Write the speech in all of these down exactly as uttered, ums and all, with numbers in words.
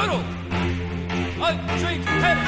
doodle. Undreamed panic.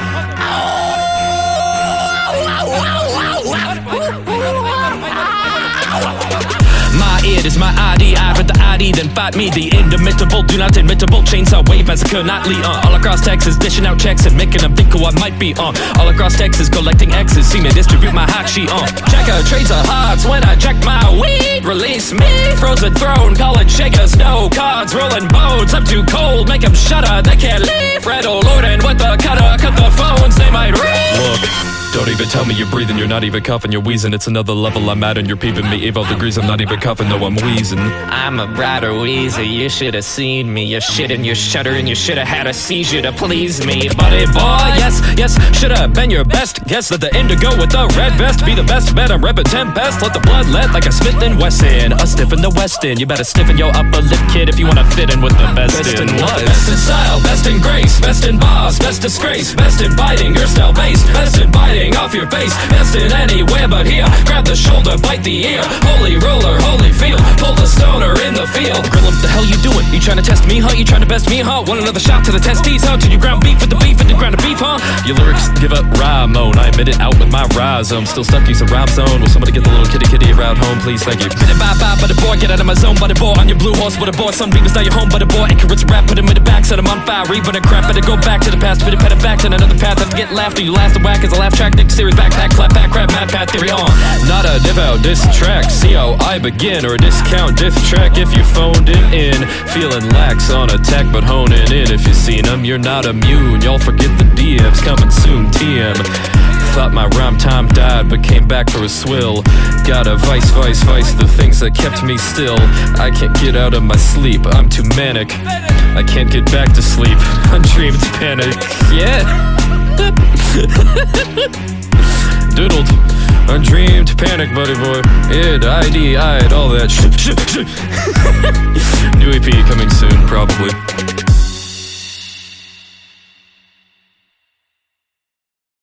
My ear is my I D, I read the I D, then fight me. The indomitable, do not admittable, chainsaw wave massacre nightly, uh all across Texas, dishing out checks and making them think who I might be, uh all across Texas, collecting X's, see me distribute my hot sheet, uh checker, trades of hearts when I check my weed. Release me, frozen throne, college shakers, no cards, rolling boats. I'm too cold, make them shudder, they can't leave. Red O'Lorden with the cutter, cut the phones, they might read. Look, don't even tell me you're breathing, you're not even coughing, you're wheezing. It's another level I'm at and you're peeping me. Eval degrees, I'm not even coughing, though I'm wheezing. I'm a brighter wheezer, you should've seen me. You're shitting, you're shuddering, you should've had a seizure to please me. Buddy boy, yes, yes, should've been your best guess. Let the indigo with the red vest be the best bet. I'm reppin' Tempest, let the blood let like a Smith and Wesson. A stiff in the West End, you better stiffen your upper lip, kid, if you wanna fit in with the best, Best in in what? Best in style, best in grace, best in bars, best disgrace, best in biting your style base, best in biting off your face, best in anywhere but here. Grab the shoulder, bite the ear, holy roller, holy field, pull the stoner in the field. Grill him, the hell you doing? You trying to test me, huh? You trying to best me, huh? Want another shot to the testes, huh? Till you ground beef with the beef and the ground of beef, huh? Your lyrics give up rhyme-on, I admit it out with my rhizome. Still stuck, use a rhyme zone. Will somebody get the little kitty kitty around home, please? Thank you. Bit it bye bye, buddy boy, get out of my zone, buddy boy. On your blue horse, buddy boy. Sunbeam is now your home, buddy boy. Icarus rap, put him in the back, set him on fire. Even a crap, better go back to the past. Bit it, pet it back to another path. Have to get laughed, or you last a whack as a laugh track. Nick series backpack, clap back, crap, mad path theory on. Not a div out diss track, see how I begin. Or a discount diff track if you phoned it in. Feeling lax on attack, but honing in. If you seen them, you're not immune. Y'all forget the D Ms coming soon, T M. Thought my rhyme time died, but came back for a swill. Got a vice, vice, vice, the things that kept me still. I can't get out of my sleep, I'm too manic. I can't get back to sleep, undreamed panic. Yeah. Doodled, undreamed panic, buddy boy. Id, I D, I'd, all that. New E P coming soon.